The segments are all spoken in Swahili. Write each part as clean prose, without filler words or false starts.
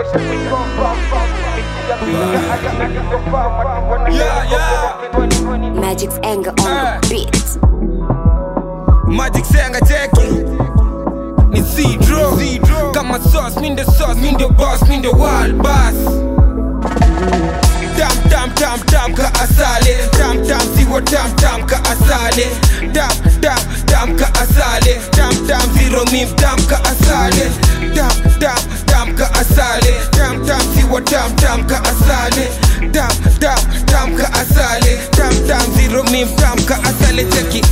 Magic's anger on the beat. Magic's anger checking. Ni Cedro. Kama sauce, mean the sauce, mean the boss, mean the wild boss. Tam ka asale. Tam siwa tam ka asale. Tam ka asale. Tam zero mim tam ka asale. Tam ka asale. Tam siwa tam ka asale. Tam ka asale. Tam zero mim tam ka asale. Check it.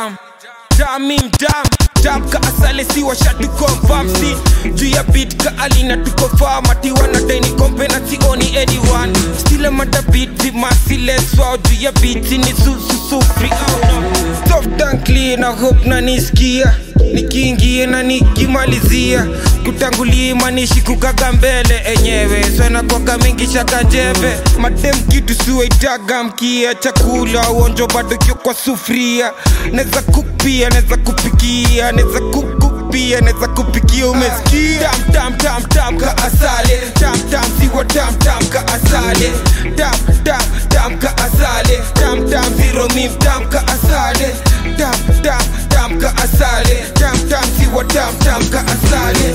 Tam ka asale siwa shatu confirm si juu ya beat ka alina tuko farm ati wanadai ni kompe na sioni anyone still am at the beat with my silence wow juu ya beat ni free soft and clean na hope na nisikia nikiingie na nikimalizia kutangulia manishi kukaga mbele enyewe sana kwa mingi shaka njeve madem kitu suwe itaga mkia chakula uonjo bado kio kwa sufuria neza kupia neza kupikia neza kukupia neza kupikia umesikia tam ka asale tam siwa tam ka asale tam ka asale tam zero mim tam ka asale tam ka asale tam siwa tam ka asale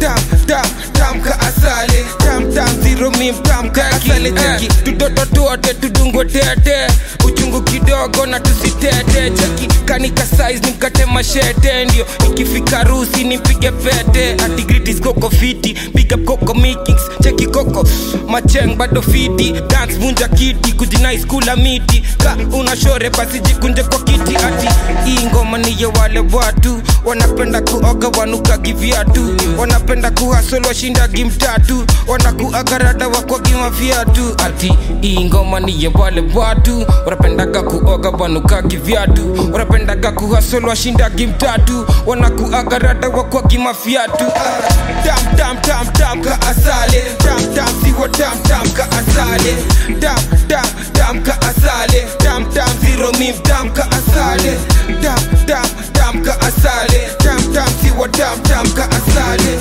tam ka asale tam zero mim tam ka asale cheki tutototote tudungo tete uchungu kidogo na tusitete cheki kanika size nimkate mashete ndio ikifika rusi nipige pete atigritis koko fiti big up koko makings cheki koko macheng bado fiti dance vunja kiti kujinai skula miti ka unashore basi jikunje kwa kiti ati hii ngoma ni ya wale watu wanapenda kuoga wanuka giviatu wanapenda kuhasolo shinda gimtatu wanakuagarada wakwa gima viatu ati hii ngoma ni ya wale watu wanapenda kuoga wanuka giviatu wanapenda kuhasolo shinda gimtatu wanakuagarada wakwa gima viatu tam ka asale tam siwa tam ka asale tam ka asale tam zero mim tam ka asale tam ka asale tam siwa tam ka asale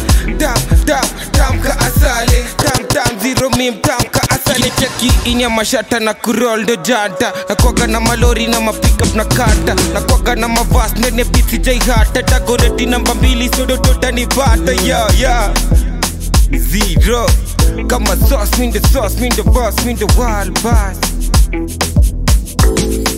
tam ka asale tam zero mim tam ka asale cheki inya mashata na kurol ndo janta na kwaga na malori na mapickup na kata na kwaga na mavas nene biti jai hata tagoreti namba 2 sodo totani bata yeah Zero kama sauce mean the boss mean the wild boss